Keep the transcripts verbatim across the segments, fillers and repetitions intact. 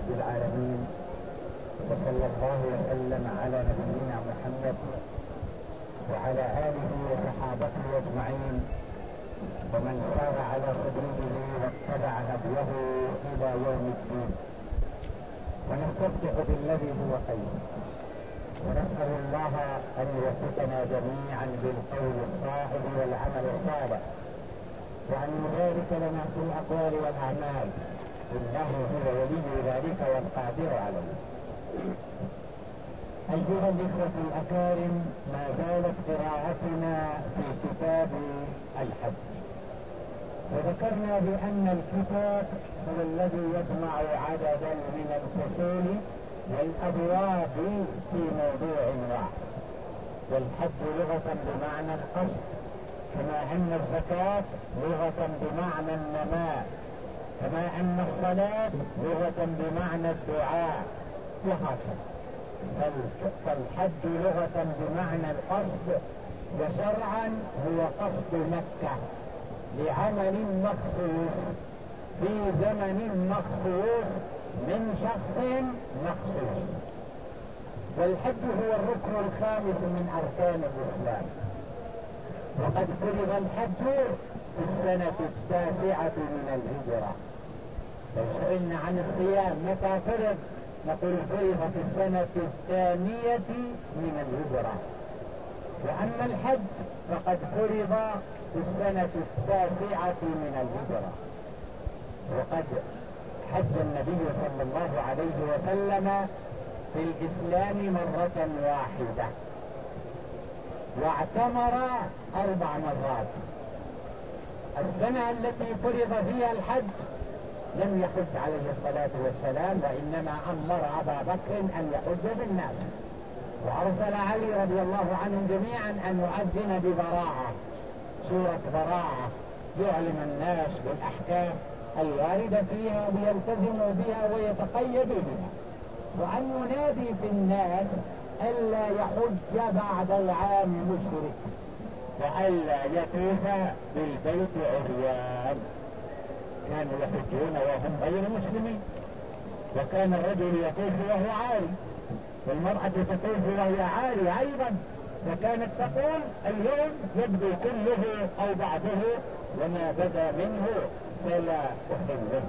رب العالمين، وصلى الله وسلم على نبينا محمد وعلى آله وصحابته أجمعين ومن سار على سبيله واتبع هديه إلى يوم الدين. ونستفتح بالذي هو خير، ونسأل الله أن يوفقنا جميعا بالقول الصائب والعمل الصالح، وأن يبارك لنا في الأقوال والأعمال، إنه هو ولي ذلك والقادر عليه. أيها الإخوة الأكارم، ما زالت قراءتنا في كتاب الحج، وذكرنا بأن الكتاب هو الذي يجمع عددا من الفصول والأبواب في موضوع واحد. والحج لغة بمعنى القصد، كما أن الزكاة لغة بمعنى النماء، كما أن الصلاة لغة بمعنى الدعاء، وهكذا. فالحج لغة بمعنى القصد، وشرعا هو قصد مكة لعمل مخصوص في زمن مخصوص من شخص مخصوص. والحج هو الركن الخامس من أركان الإسلام، وقد فرض الحج في السنة التاسعة من الهجرة. لو سئلنا عن الصيام متى فرض، نقول فرض في السنة الثانية من الهجرة. وأما الحج فقد فرض في السنة التاسعة من الهجرة. وقد حج النبي صلى الله عليه وسلم في الإسلام مرة واحدة، واعتمر أربع مرات. السنة التي فرض فيها الحج لم يحج عليه الصلاة والسلام، وإنما أمر أبا بكر أن يحج بالناس، وأرسل علي رضي الله عنهم جميعا أن يؤذن ببراءة، سورة براءة، يعلم الناس بالأحكام الواردة فيها ليلتزموا بها ويتقيدوا بها، وأن ينادي في الناس ألا يحج بعد العام مشرك، وألا يطوف بالبيت عريان. كانوا يحجون وهم غير مسلمين، وكان الرجل يطوف وهو عاري، والمرأة تطوف وهي عاري أيضا، فكانت تقول اليوم يبدو كله أو بعضه، وما بدا منه فلا أحله.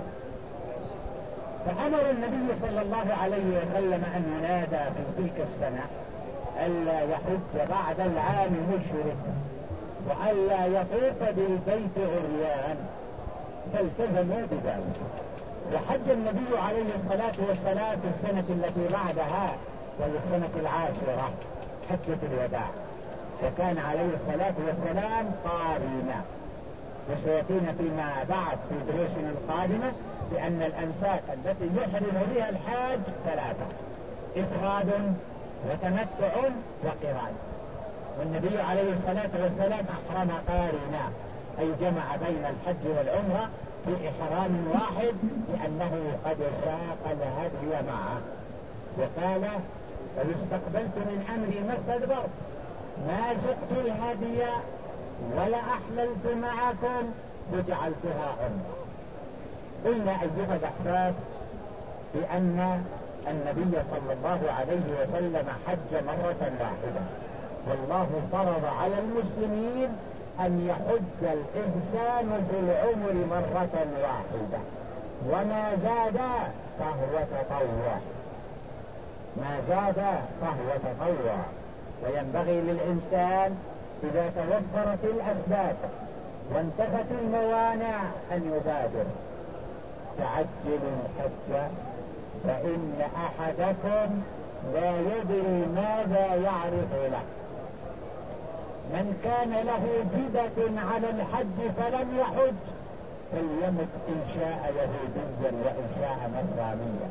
فأمر النبي صلى الله عليه وسلم أن ينادى في تلك السنة ألا يحج بعد العام مشرك، وألا يطوف بالبيت عريان، فالتزموا بذلك. وحج النبي عليه الصلاة والسلام في السنة التي بعدها، وهي السنة العاشرة، حجة الوداع، وكان عليه الصلاة والسلام قارنا. وسيأتينا فيما بعد في دروسنا القادمة بأن الأنساك التي يحرم بها الحاج ثلاثة: إفراد وتمتع وقران. والنبي عليه الصلاة والسلام أحرم قارنا، أي جمع بين الحج والعمرة في إحرام واحد، لأنه قد ساق الهدي معه، وقال: لو استقبلت من أمري ما استدبرت، ما سقت الهدي ولا أحللت معكم وجعلتها عمرة. قلنا أيها الأحباب بأن النبي صلى الله عليه وسلم حج مرة واحدة، والله فرض على المسلمين أن يحج الإنسان في العمر مرة واحدة، وما زاد فهو تطوع، ما زاد فهو تطوع. وينبغي للإنسان إذا توفرت الأسباب وانتفت الموانع أن يبادر. تعجلوا الحج فإن أحدكم لا يدري ماذا يعرض له. من كان له جدة على الحج فلم يحج فليمت إن شاء يهوديا وإن شاء نصرانيا.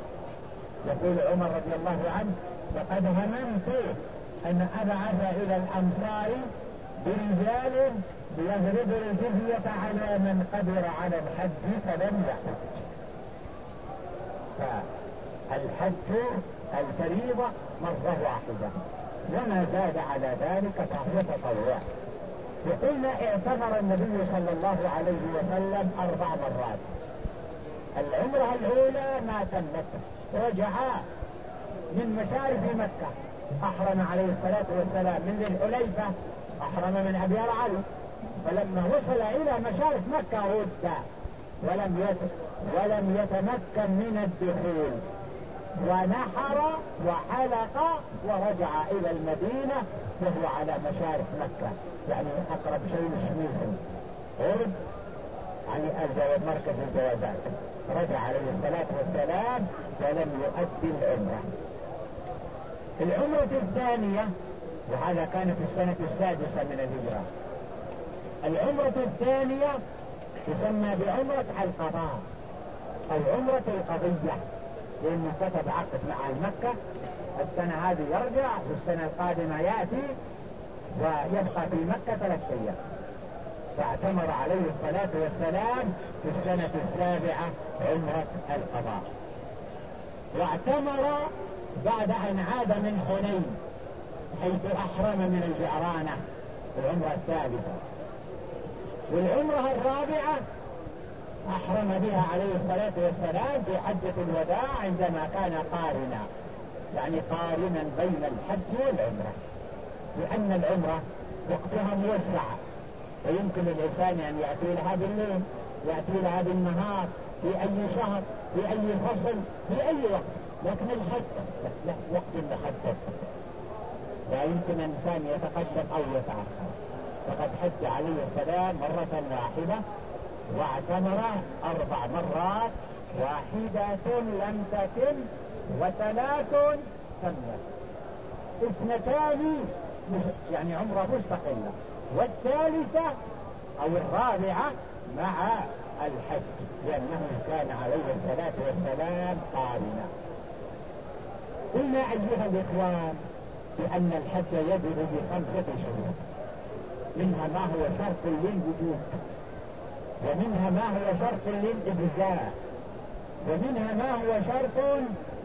يقول عمر رضي الله عنه: لقد هممت أن أبعث إلى الأمصار برجال ليضربوا الجزية على من قدر على الحج فلم يحج. فالحج الفريضة مرة واحدة، وما زاد على ذلك فهو تطوع. وقلنا اعتمر النبي صلى الله عليه وسلم أربع مرات، العمرة الأولى ما تمت، رجع من مشارف مكة، أحرم عليه الصلاة والسلام من ذي الحليفة، أحرم من أبيار علي، فلما وصل إلى مشارف مكة رد ولم يت... ولم يتمكن من الدخول، ونحر وحلق ورجع إلى المدينة وهو على مشارف مكة، يعني أقرب شيء الشميسي قرب يعني الجواب مركز الجوابات. رجع عليه الصلاة والسلام ولم يؤدي العمرة. العمرة الثانية، وهذا كان في السنة السادسة من الهجرة، العمرة الثانية تسمى بعمرة القضاء أو عمرة القضية، لأنه كتب عقد مع مكة، السنة هذه يرجع والسنة القادمة يأتي ويبقى في مكة ثلاثة أيام. فاعتمر عليه الصلاة والسلام في السنة السابعة عمرة القضاء، واعتمر بعد أن عاد من حنين حيث أحرم من الجعرانة العمرة الثالثة. والعمرة الرابعة أحرم بها عليه الصلاة والسلام في حجة الوداع عندما كان قارنا، يعني قارنا بين الحج والعمرة، لأن العمرة وقتها موسع، ويمكن الإنسان أن يأتي لها بالليل، يأتي لها بالنهار، في أي شهر، في أي فصل، في أي وقت، لكن الحج لا وقت محدد، لا يمكن الإنسان يتقدم أو يتأخر. فقد حج عليه السلام مرة واحدة واعتمر أربع مرات، واحدة لم تتم وثلاث تمت، اثنتان يعني عمرة مستقلة، والثالثة أو الرابعة مع الحج، لأنه كان عليه الصلاة والسلام قارنا. قلنا أيها الإخوان بأن الحج يجب بخمسة شروط، منها ما هو شرط للوجوب، ومنها ما هو شرط للإجزاء، ومنها ما هو شرط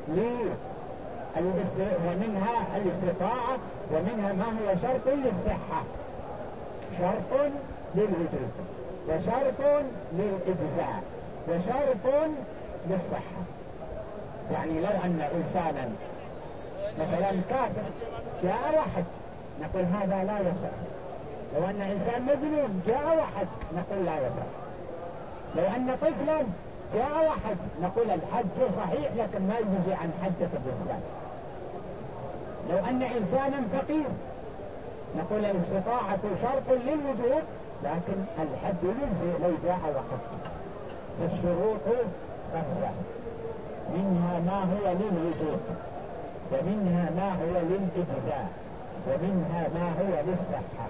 ومنها الاستطاعة، ومنها ما هو شرط للصحة، شرط للوجوب وشرط للإجزاء وشرط للصحة. يعني لو أن إنسانا مثلا كافر جاء واحد نقول هذا لا يصح، لو أن إنسان مجنون جاء واحد نقول لا يصح، لو أن طفلا جاء واحد نقول الحج صحيح لكن ما يجزي عن حجة الإسلام، لو أن إنسانا فقير نقول الاستطاعة شرط للوجوب لكن الحج يجزي لو جاء واحد. الشروط خمسة، منها ما هو للوجوب، ومنها ما هو للإجزاء، ومنها ما هو للصحة.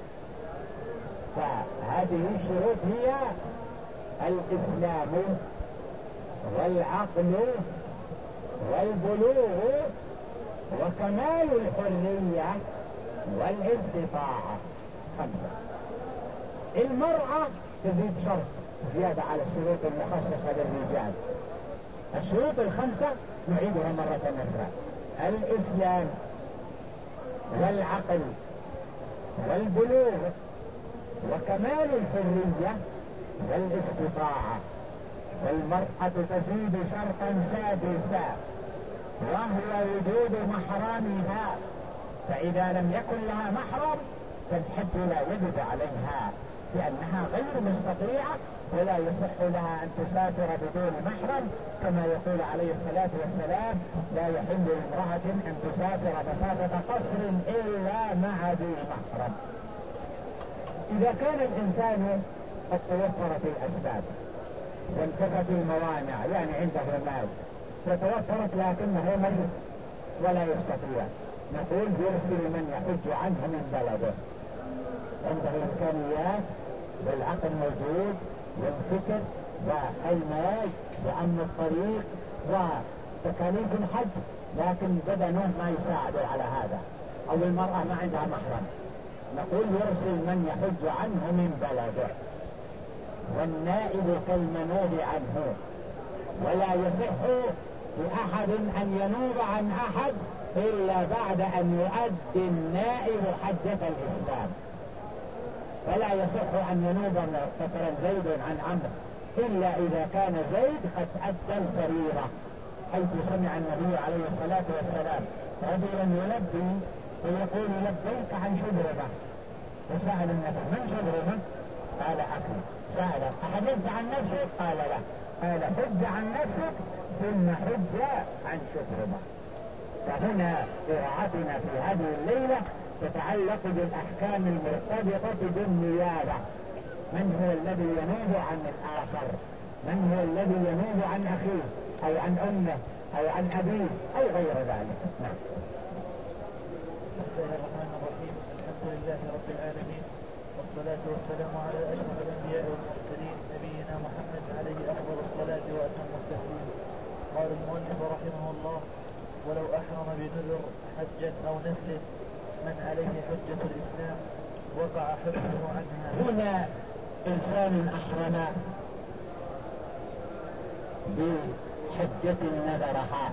فهذه الشروط هي الإسلام والعقل والبلوغ وكمال الحرية والاستطاعة، خمسة. المرأة تزيد شرط زيادة على الشروط المخصصة للرجال. الشروط الخمسة نعيدها مرة أخرى: الإسلام والعقل والبلوغ وكمال الحرية والاستطاعة. والمرأة تزيد شرطا سادسا وهو وجود محرمها، فإذا لم يكن لها محرم فالحج لا يجب عليها لأنها غير مستطيعة، ولا يصح لها أن تسافر بدون محرم، كما يقول عليه الصلاة والسلام: لا يحل لامرأة أن تسافر مسافة قصر إلا مع ذي محرم. إذا كان الإنسان قد توفرت الأسباب وانتفت الموانع، يعني عنده مال فتوفرت لكنه مريض ولا يستطيع، نقول يرسل من يحج عنه من بلده، عنده الإمكانيات والعقل موجود والفكر والمال وأمن الطريق وتكاليف الحج، لكن بدنه ما يساعد على هذا، أو المرأة ما عندها محرم، نقول يرسل من يحج عنه من بلده. والنائب كالمنوب عنه، ولا يصح لأحد أن ينوب عن أحد إلا بعد أن يؤدي النائب حجة الإسلام. فلا يصح أن ينوب مثلا زيد عن عمرو إلا إذا كان زيد قد أدى الفريضة، حيث سمع النبي عليه الصلاة والسلام رجلا يلبي ويقول لبيك عن شبرمة، وسأل النبي من شبرمة؟ قال أخي. سأل أحدثت عن نفسك؟ قال لا. قال حج عن نفسك ثم حج عن شبرمة. فهنا قراءتنا في هذه الليلة تتعلق بالأحكام المرتبطة بالنيابة. من هو الذي ينوب عن الآخر؟ من هو الذي ينوب عن أخيه أو عن أمه أو عن أبيه أو غير ذلك؟ نعم. بسم الله الرحمن الرحيم. الحمد لله رب العالمين، والصلاة والسلام على أشرف الأنبياء والمرسلين نبينا محمد عليه أفضل الصلاة وأتم التسليم. قال المؤلف رحمه الله: ولو أحرم بنذر حجا أو نفل من عليه حجة الإسلام وقع حجه عنها. هنا إنسان أحرم بحجة نذرها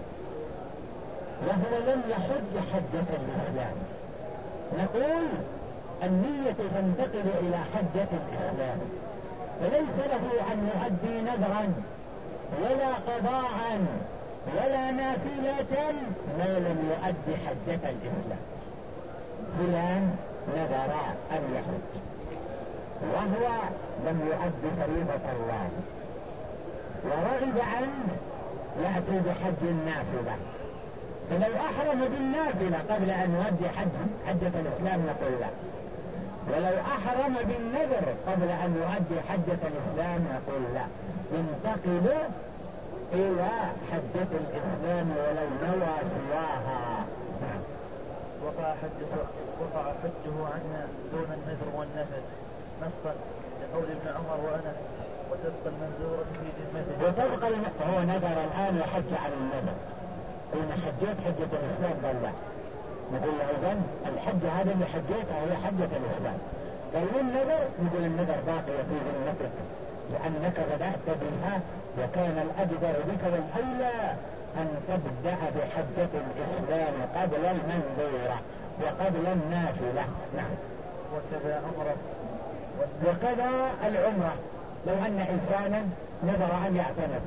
وهو لم يحج حجة الإسلام، نقول النية تنتقل إلى حجة الإسلام، فليس له أن يؤدي نذرا ولا قضاء ولا نافلة ما لم يؤدي حجة الإسلام. فلان نذر أن يحج وهو لم يؤدي فريضة الله ورغب عنه يأتي بحج النافلة، فلو أحرم بالنافلة قبل أن يؤدي حج حجة الإسلام نقول له، ولو أحرم بالنذر قبل أن يؤدي حجة الإسلام نقول له ينتقل إلى حجة الإسلام ولو نوى سواها. وقع حجه وقع حجه عنها دون النذر والنفل نصا لقول ابن عمر وأنس: وتبقى المنذورة في ذمته. وتبقى الم... هو نذر الآن وحج عن النذر، إن حجيت حجة الإسلام قال لا، نقول له إذن الحجة هذه اللي حجيتها هي حجة الإسلام. قال النذر، نقول النذر باقي في ذمتك لأنك بدأت بها وكان الأجدر بك والأولى أن تبدأ بحجة الإسلام قبل المنذورة وقبل النافلة. نعم. وكذا عمره وكذا العمرة، لو أن إنسانا نذر أن يعتمر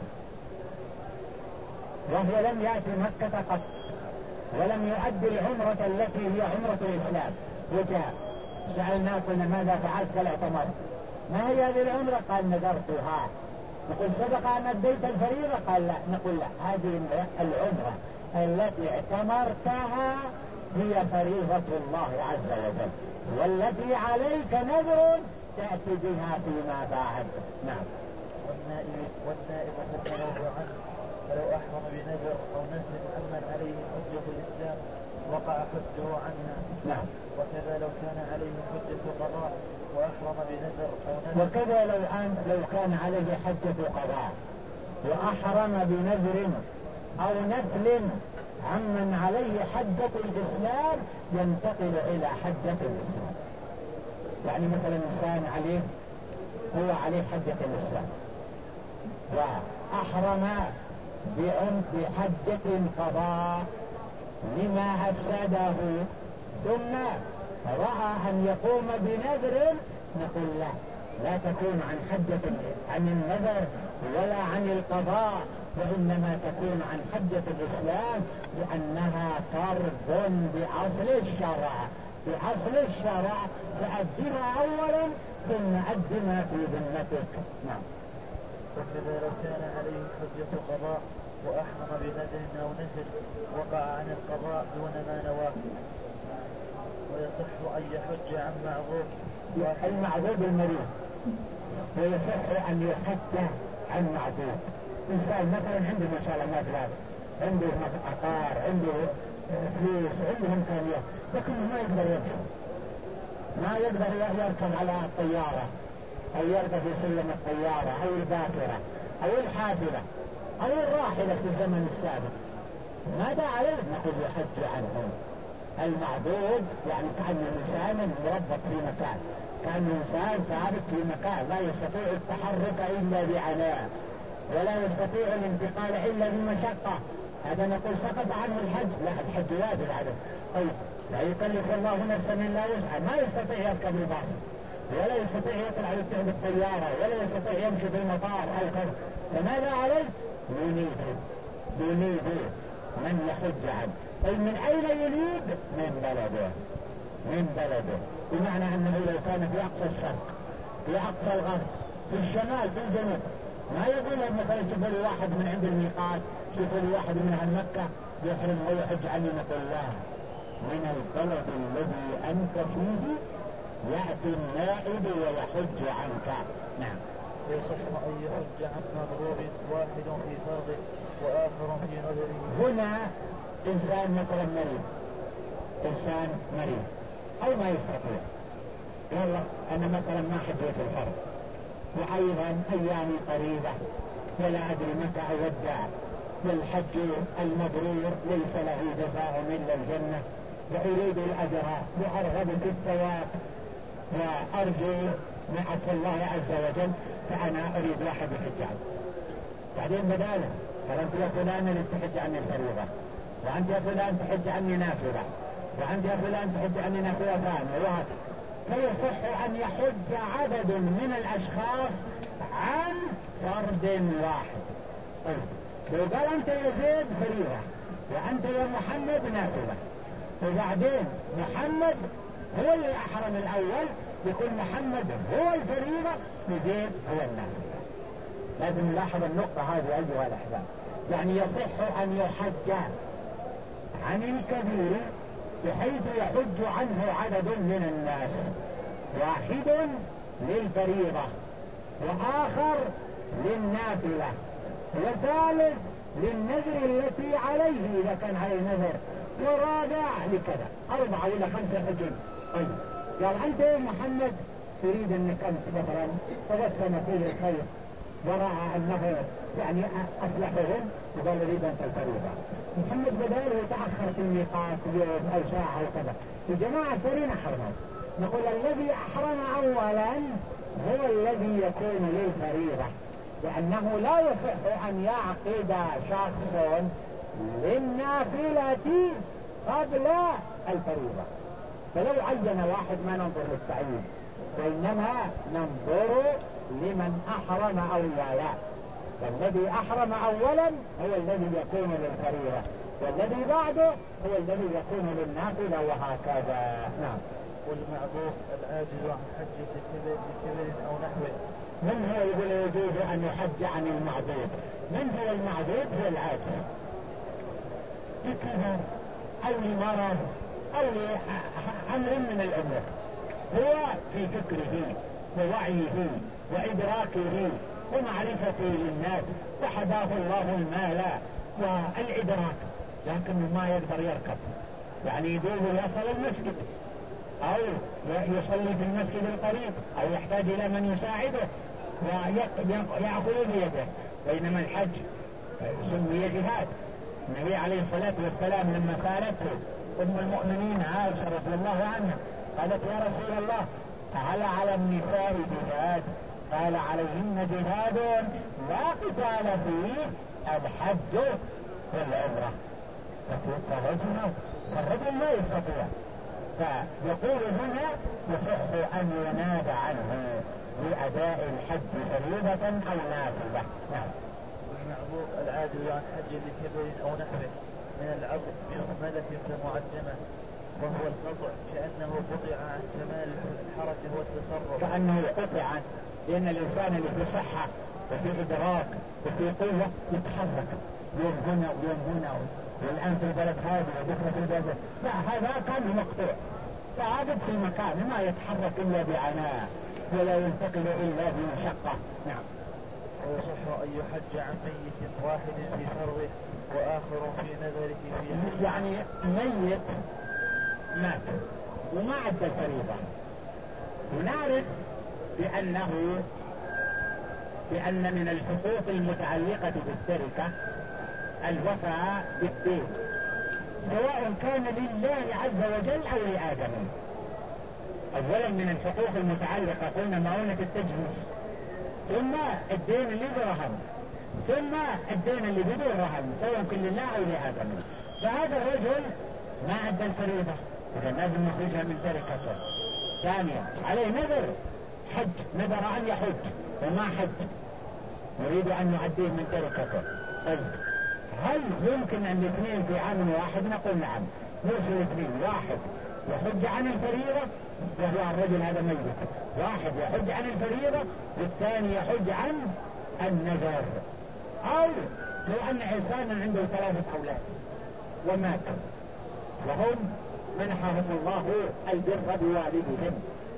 وهو لم يأتي مكة قط ولم يؤدي العمرة التي هي عمرة الإسلام، وجاء سألنا قلنا ماذا فعلت؟ قال اعتمرت. ما هي هذه العمرة؟ قال نذرتها. نقول سبق أن أديت الفريضة؟ قال لا. نقول لا، هذه العمرة التي اعتمرتها هي فريضة الله عز وجل، والتي عليك نذر تأتي بها فيما بعد. نعم. والنائب والنائب حكمه عنه، فلو أحرم بنذر أو نذر ممن عليه حجة الإسلام وقع حجه عنها. نعم. وكذا لو كان عليه حجة قضاء وأحرم بنذر أو نذر. وكذا لو أن لو كان عليه حجة قضاء وأحرم بنذر أو نفل عمن عليه حجة الإسلام ينتقل إلى حجة الإسلام. يعني مثلا إنسان عليه هو عليه حجة الإسلام وأحرم بحجة قضاء لما أفسده ثم رأى أن يقوم بنذر، نقول لا، لا تكون عن حجة عن النذر ولا عن القضاء، وإنما تكون عن حجة الإسلام لأنها فرض بأصل الشرع بأصل الشرع فأدها أولا ثم أدها في ذمتك. نعم. وكذا لو كان عليه حجة قضاء وأحرم بنذر أو نذر وقع عن القضاء دون ما نواه، ويصح أن يحج عن معذور. المعذور المريض ويصح أن يحج عن معذور. إنسان مثلا عنده ما شاء الله مبلغ، عنده عقار، عنده فلوس، عنده إمكانيات، لكنه ما يقدر يركب ما يقدر يركب على الطيارة أو يركب في سلم الطيارة أو الباكرة أو الحافلة أو الراحلة في الزمن السابق، ماذا عليه؟ نقول يحج عنهم. المعبود يعني كأن إنسان مربط في مكان، كأن إنسان ثابت في مكان لا يستطيع التحرك إلا بعناء ولا يستطيع الانتقال إلا بمشقة، هذا نقول سقط عنه الحج. لا، الحج واجب عليه. طيب لا يكلف الله نفسا إلا وسعها، ما يستطيع يركب الباص ولا يستطيع يطلع بالطيارة ولا يستطيع يمشي في المطار أو كذا، فماذا عليه؟ ينيب ينيب من يحج عنه. طيب من أين ينيب؟ من بلده من بلده بمعنى أنه لو كان في أقصى الشرق في أقصى الغرب في الشمال في الجنوب، ما يقول مثلا شوفوا لي واحد من عند الميقات، شوفوا لي واحد من عند مكة يحرم ويحج عني، نقول لا، من البلد الذي أنت فيه يأتي النائب ويحج عنك. نعم. ويصح أن يحج عن مغروب واحد في فرضه وآخر في نذره. هنا إنسان مثلا مريض، إنسان مريض أو ما يستطيع، والله أنا مثلا ما حجيت الفرض وأيضا أيامي قريبة ولا أدري متى أودع، والحج المبرور ليس له جزاء إلا الجنة، وأريد الأجر وأرغب في الثواب وأرجو معك الله عز وجل، فأنا أريد واحد يحج عني. بعدين بداله قال أنت يا فلان اللي تحج عني الفريضة، وأنت يا فلان تحج عني نافلة، وأنت يا فلان تحج عني نافلة ثانية، وهكذا. فيصح أن يحج عدد من الأشخاص عن فرد واحد. طيب لو قال أنت يا زيد فريضة وأنت يا محمد نافلة، وبعدين محمد هو اللي أحرم الأول، يكون محمد هو الفريضة وزيد هو النافلة. لازم نلاحظ النقطة هذه أيها الأحباب. يعني يصح أن يحج عن الكبير بحيث يحج عنه عدد من الناس، واحد للفريضة وآخر للنافلة وثالث للنذر التي عليه إذا كان عليه نذر، ورابع لكذا، أربعة ولا خمسة حجج. طيب قال أنت يا محمد تريد أنك أنت مثلا توسم فيه الخير ورأى أنه يعني أصلحهم وقال أريد أنت الفريضة، محمد بداله يتأخر في الميقات يوم أو ساعة أو كذا، الجماعة الثانيين أحرموا، نقول الذي أحرم أولا هو الذي يكون للفريضة، لأنه لا يصح أن يعقد شخص للنافلة قبل الفريضة. فلو عين واحد ما ننظر للتعيين، وإنما ننظر لمن أحرم أولا، فالذي أحرم أولا هو الذي يكون للفريضة، والذي بعده هو الذي يكون للنافلة، وهكذا. نعم. والمعذور العاجز عن حج لكبر أو نحوه. من هو يقول يجوز أن يحج عن المعذور؟ من هو المعذور؟ هو العاجز لكبر أو لمرض أو لأمر من الأمور، هو في فكره ووعيه وإدراكه ومعرفته للناس، وحداه الله المال والإدراك، لكنه ما يقدر يركب، يعني يدوب يصل المسجد أو يصلي في المسجد القريب أو يحتاج إلى من يساعده ويأخذ بيده. بينما الحج سمي جهاد. النبي عليه الصلاة والسلام لما سألته أم المؤمنين عائشة رضي الله عنها قالت يا رسول الله هل على النساء جهاد؟ قال عليهن جهاد لا قتال فيه الحج والعمرة. فالرجل فالرجل لا يستطيع، فيقول هنا يصح أن يناب عنه لأداء الحج فريضة أو نافلة. نعم. المعذور العاجز عن حج لكبر أو نحوه من العبد بمهملة كمعجمة، وهو القطع كأنه قطع عن كمال الحركة والتصرف. كأنه قطع، لأن الإنسان اللي في صحة وفي إدراك وفي قوة يتحرك يوم هنا ويوم هنا، والآن في البلد هذا وبكرة في البلد، لا هذا كان مقطوع ثابت في مكان ما يتحرك إلا بعناء ولا ينتقل إلا بمشقة. نعم. ويصح أن يحج عن ميت واحد في فرضه وآخر في نذره في حج. يعني ميت مات وما عد الفريضة، ونعرف بأنه بأن من الحقوق المتعلقة بالتركة الوفاء بالدين، سواء كان لله عز وجل أو لآدم. أولا من الحقوق المتعلقة قلنا مؤونة التجهيز، ثم الدين اللي برهن، ثم الدين اللي بدون رهن، سواء كان لله أو لآدم. فهذا الرجل ما أدى الفريضة، إذا لازم نخرجها من تركته. ثانيا عليه نذر حج، نذر أن يحج وما حج، يريد أن يؤديه من تركته. هل يمكن أن الاثنين في عام واحد؟ نقول نعم، يرسل الاثنين، واحد يحج عن الفريضة وهو الرجل هذا ميت، واحد يحج عن الفريضة والثاني يحج عن النذر. أو لو أن إنسان عنده ثلاثة أولاد ومات وهم منحهم الله البر بوالدهم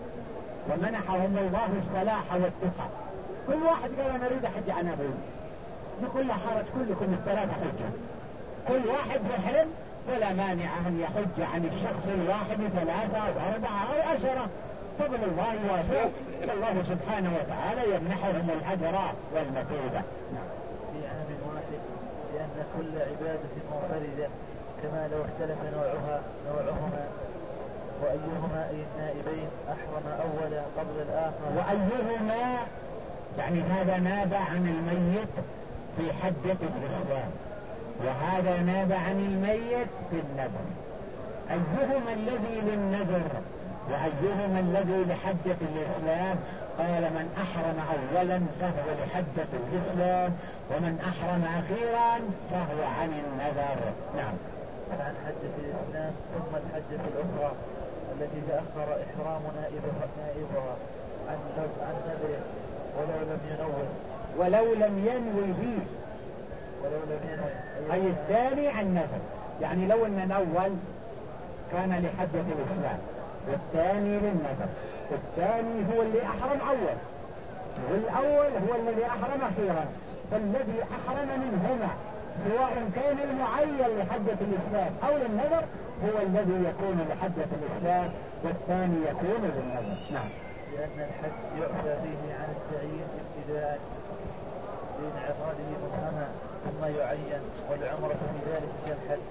ومنحهم الله الصلاح والتقى، كل واحد قال أنا أريد أحج عن أبوي، نقول لا حرج، كلكم الثلاثة حجة، كل واحد يحرم ولا مانع أن يحج عن الشخص الواحد ثلاثة أو أربعة أو عشرة، فضل الله واسع، الله سبحانه وتعالى يمنحهم الأجر والمثوبة. في عام واحد، لأن كل عبادة منفردة كما لو اختلف نوعها نوعهما وأيهما أي النائبين أحرم أولا قبل الآخر. وأيهما يعني هذا ناب عن الميت في حجة الإسلام وهذا ناب عن الميت في النذر، أيهما الذي للنذر وأيهما الذي لحجة الإسلام؟ قال من أحرم أولا فهو لحجة الإسلام ومن أحرم أخيرا فهو عن النذر. نعم. عن حجة الإسلام ثم الحجة الأخرى التي تأخر إحرام نائبها, نائبها عن عن نذره ولو لم ينوي ولو لم ينوي فيه ولو لم ينوي أي الثاني عن نذر، يعني لو أن الأول كان لحجة الإسلام والثاني للنذر، الثاني هو اللي أحرم أول والأول هو الذي أحرم أخيرا، فالذي أحرم منهما سواء كان المعين لحجة الإسلام أو للنذر هو الذي يكون لحجة الإسلام والثاني يكون للنذر. نعم. لأن الحج يعفى فيه عن التعيين ابتداء لانعقاده مبهما ثم يعين، والعمرة في ذلك كالحج.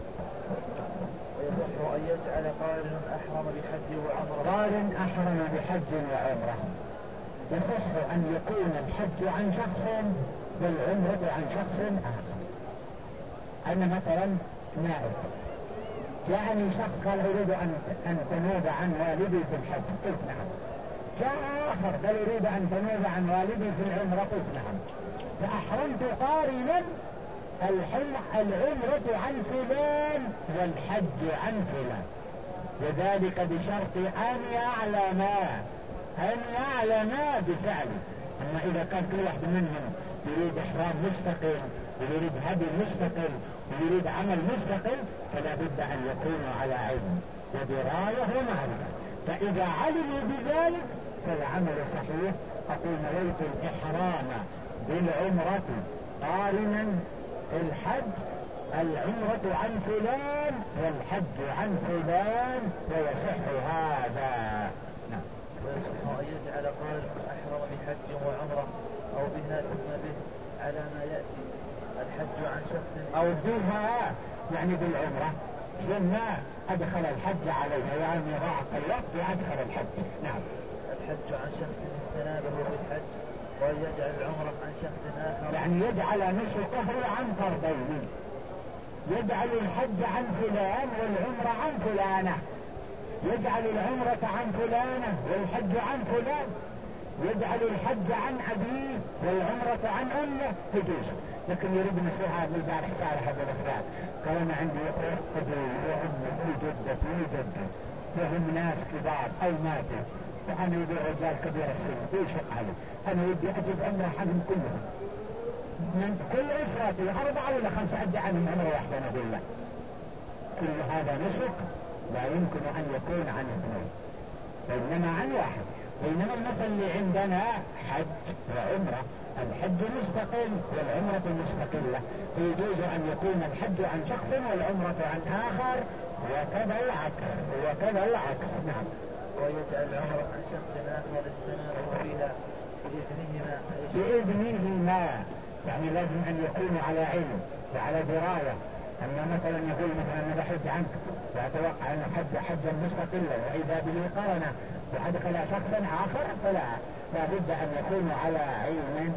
ويصح أن يجعل قارن أحرم بحج وعمرة قارن أحرم بحج وعمرة، يصح أن يكون الحج عن شخص والعمرة عن شخص آخر. أنا مثلا نائب جاءني شخص قال أريد أن أن تنوب عن والدي في الحج، قلت نعم. جاء آخر قال أريد أن تنوب عن والدي في العمرة، قلت نعم. فأحرمت قارنا العمرة عن فلان والحج عن فلان، وذلك بشرط أن يعلم أن يعلم بفعله. أما إذا كان كل واحد منهم يريد إحرام مستقل ويريد هدي مستقل ويريد عمل مستقل فلا بد أن يكونوا على علم ودراية ومعرفة، فإذا علموا بذلك فالعمل صحيح. أقول نويت الإحرام بالعمرة قارنا الحج، العمرة عن فلان والحج عن فلان ويصح هذا. نعم. ويصح أن يجعل قارن أحرم بحج وعمرة أو بها ثم به على ما يأتي الحج عن شخص أو بها يعني بالعمرة ثم أدخل الحج عليها، يعني ضاعف الوقت وأدخل الحج. نعم. الحج عن شخص استنابه بالحج ويجعل العمرة عن شخص آخر، يعني يجعل نسكه عن فردين، يجعل الحج عن فلان والعمرة عن فلانة، يجعل العمرة عن فلانة والحج عن فلان، يجعل الحج عن أبيه والعمرة عن أمه، يجوز. لكن يريد نسيها بالبارح صالح هذا الأخبار قال أنا عندي أبي وأمي وجدتي وجدتي وهم ناس كبار أو ماتوا وأنا يبي رجال كبير السن ويشق علي، أنا ودي أجيب عمرة عنهم كلهم من كل أسرتي أربعة ولا خمسة أدي عنهم عمرة واحدة نقول له كل هذا نسك لا يمكن أن يكون عن اثنين وإنما عن واحد. بينما المثل اللي عندنا حج وعمرة، الحج مستقل والعمرة مستقلة، فيجوز أن يكون الحج عن شخص والعمرة عن آخر وكذا العكس وكذا العكس. نعم. ويجعل العمرة عن شخص آخر استناره فيها بإذنهما بإذنهما، يعني لازم أن يكونوا على علم وعلى دراية. أما مثلا يقول مثلا أنا بحج عنك وأتوقع أن حج حجا مستقلا وإذا به قرنه وأدخل شخصا آخر فلا، لا بد أن يكونوا على علم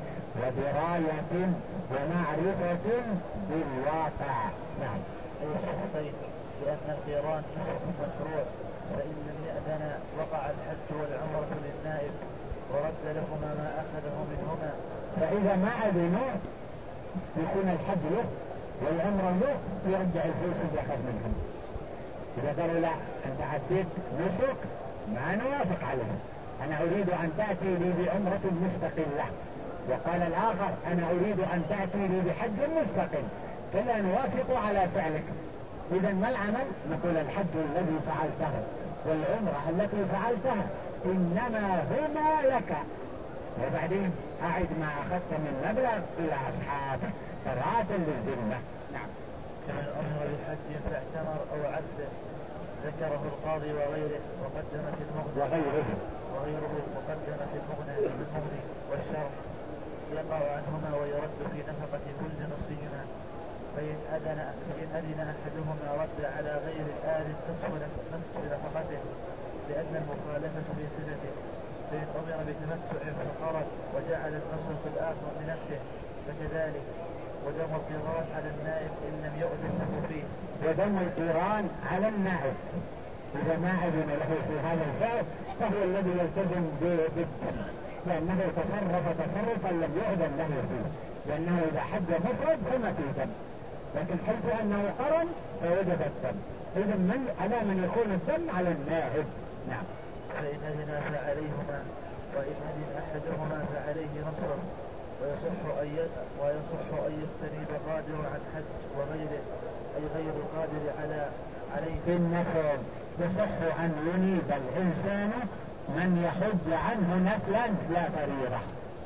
ودراية ومعرفة بالواقع. نعم. أي الشخصين، لأن القيران نسك مشروع، فإن لم يأذن وقع الحج والعمرة للنائب ورد لهما ما أخذه منهما. فإذا ما أذنوا يكون الحج له والعمر له، يرجع الفلوس اللي أخذ منهم. إذا قالوا لا أنت عديت نسك ما نوافق عليه، أنا أريد أن تأتي لي بعمرة مستقلة، وقال الآخر أنا أريد أن تأتي لي بحج مستقل، كلا نوافق على فعلك. إذا ما العمل؟ نقول الحج الذي فعلته والعمرة التي فعلتها إنما هما لك، وبعدين أعد ما أخذت من مبلغ إلى أصحابه صراط للذمة. نعم. كمن أمر بحج فاعتمر أو عبد ذكره القاضي وغيره وقدم في المغني وغيره وغيره وقدم في المغني بالمغني والشرح يقع عنهما ويرد في نفقة كل نصفهما. فإن أذن فإن أذن أحدهما رد على غير الآل نصف نصف نفقته لأن المخالفة في صفته. فإن أمر بتمتع فقرد وجعل النصف الآخر لنفسه فكذلك. ودم القران على النائب إن لم يؤذن له فيه. ودم القران على النائب إذا ما أذن له في هذا الفعل فهو الذي يلتزم بالدم، لأنه تصرف تصرفا لم يؤذن له فيه، لأنه إذا حج مفرد فما فيه دم، لكن حيث أنه قرن فوجب الدم. إذا من على من يكون الدم على النائب. نعم. فإن أذن فعليهما وإن أذن أحدهما فعليه نصره. ويصح أن ويصح أن يستنيب قادر عن حج وغيره أي غير القادر على عليه. في النفل يصح أن ينيب الإنسان من يحج عنه نفلا لا فريضة،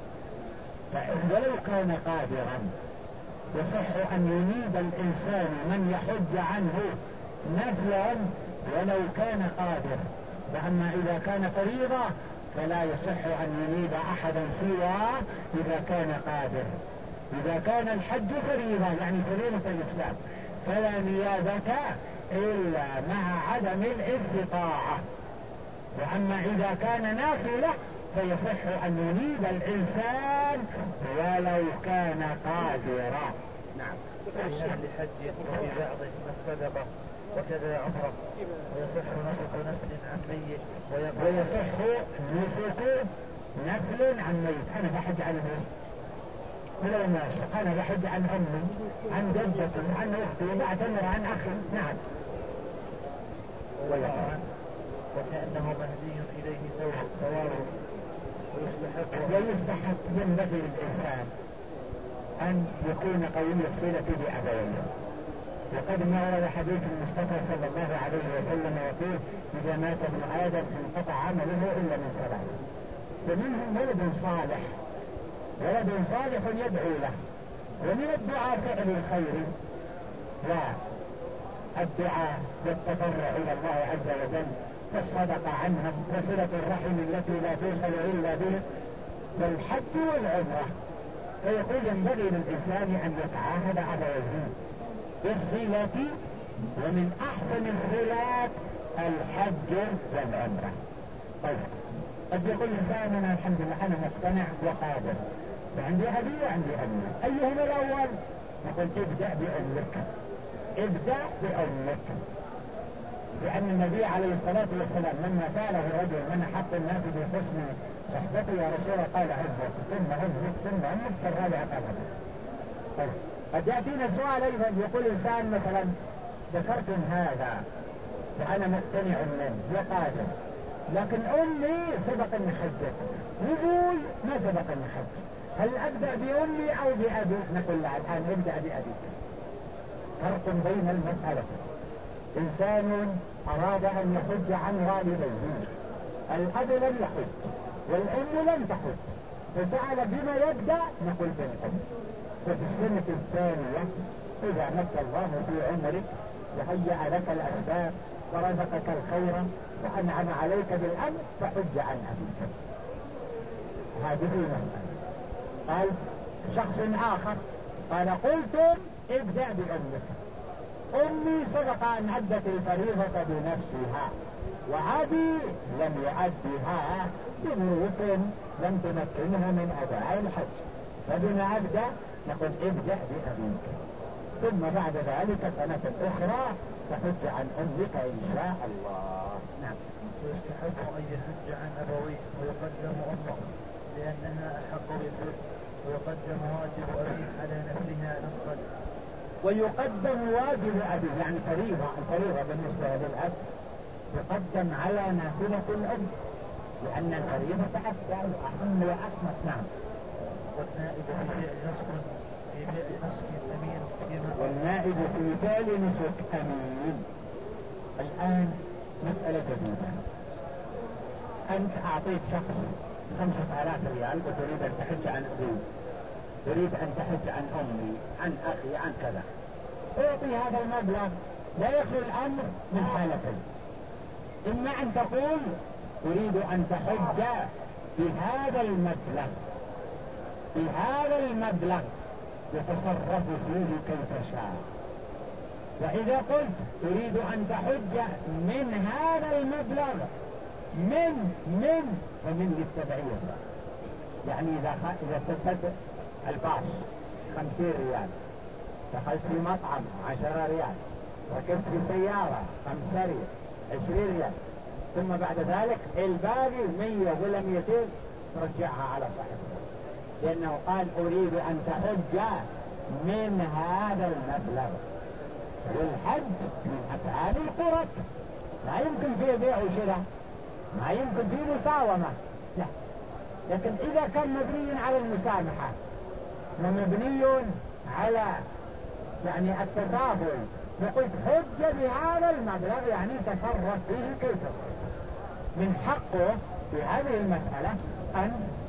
ولو كان قادرا يصح أن ينيب الإنسان من يحج عنه نفلا ولو كان قادر. فأما إذا كان فريضة فلا يصح أن ينيب أحدا سواه إذا كان قادر. إذا كان الحج فريضة يعني فريضة الإسلام فلا نيابة إلا مع عدم الاستطاعة. وأما إذا كان نافلة فيصح أن ينيب الإنسان ولو كان قادرا. نعم. في أهل حج وفي بعض الصدقة وكذا عمره. ويصح نسك نفل عن ميت ويصح نسك نفل عن ميت. أنا بحج عن ميت ولو الناس أنا بحج عن أمي عن جدتي عن أختي بعتمر عن أخي. نعم. وكأنه مهدي إليه ثواب. ويستحق ويستحق ينبغي للإنسان أن يكون قوي الصلة بأبويه. وقد ما ورد حديث المصطفى صلى الله عليه وسلم وفيه إذا مات ابن آدم انقطع عمله إلا من ثلاث، ومنهم ولد صالح ولد صالح يدعو له، ومن الدعاء فعل الخير والدعاء والتضرع إلى الله عز وجل والصدقة عنهم وصلة الرحم التي لا توصل إلا به والحج والعمرة. فيقول ينبغي للإنسان أن يتعاهد أبويه بالصلة، ومن أحسن الصلات الحج والعمرة. طيب قد يقول الإنسان أنا الحمد لله أنا مقتنع وقادر وعندي أبي وعندي أمي، أيهما الأول؟ نقول ابدأ بأمك ابدأ بأمك لأن النبي عليه الصلاة والسلام لما سأله الرجل من أحق الناس بحسن صحبته يا رسول الله قال أمك ثم أمك ثم أمك فالرابع قبله. طيب قد يأتينا سؤال أيضا يقول إنسان مثلا ذكرتم هذا وأنا مقتنع منه وقادر، لكن أمي سبق أن حجت وأبوي ما سبق أن حج، هل أبدأ بأمي أو بأبي؟ نقول لا الآن ابدأ بأبيك. فرق بين المسألة، إنسان أراد أن يحج عن والديه، الأب لم يحج والأم لم تحج، فسأل بما يبدأ؟ نقول بالأم. ففي السنة الثانية إذا مت الله في عمرك وهيأ لك الأسباب ورزقك الخير وأنعم عليك بالأمر فحج عن أبيك. هذه مسألة. قال شخص آخر قال قلتم ابدأ بأمك، أمي سبق أن أدت الفريضة بنفسها وأبي لم يؤدها بظروف لم تمكنه من أداء الحج، فبما أبدأ نقول ابدأ بأبيك، ثم بعد ذلك سنة أخرى تحج عن أمك إن شاء الله. نعم. ويستحق أن يحج عن أبويه ويقدم أمه فإنها أحق بالبر، ويقدم واجب أبيه على نفسها نصا. ويقدم واجب أبيه يعني فريضة، الفريضة بالنسبة للأب يقدم على نافلة الأم، لأن الفريضة أهم وأحمد. نعم. والنائب في فعل نسك في فعل نسك أمين فيما والنائب في فعل نسك أمين. الآن مسألة جديدة. أنت أعطيت شخص خمسة آلاف ريال وتريد أن تحج عن أبي، تريد أن تحج عن أمي، عن أخي، عن كذا، أعطي هذا المبلغ. لا يخلو الأمر من حالتين: إما أن تقول أريد أن تحج بهذا المبلغ، بهذا المبلغ يتصرف فيه كيف شاء. وإذا قلت أريد أن تحج من هذا المبلغ من من ومن للتبعية، يعني إذا إذا سددت الباص خمسين ريال، دخلت في مطعم عشرة ريال، ركبت في سيارة خمسة ريال، عشرين ريال، ثم بعد ذلك الباقي مية ولا ميتين ترجعها على صاحبها، لأنه قال أريد أن تحج من هذا المبلغ. والحج من أفعال القرب، لا يمكن فيه بيع وشراء، ما يمكن فيه مساومة، لا. لكن إذا كان مبني على المسامحة ومبني على يعني التساهل، وقلت حج بهذا المبلغ يعني تصرف فيه كيف، من حقه في هذه المسألة أن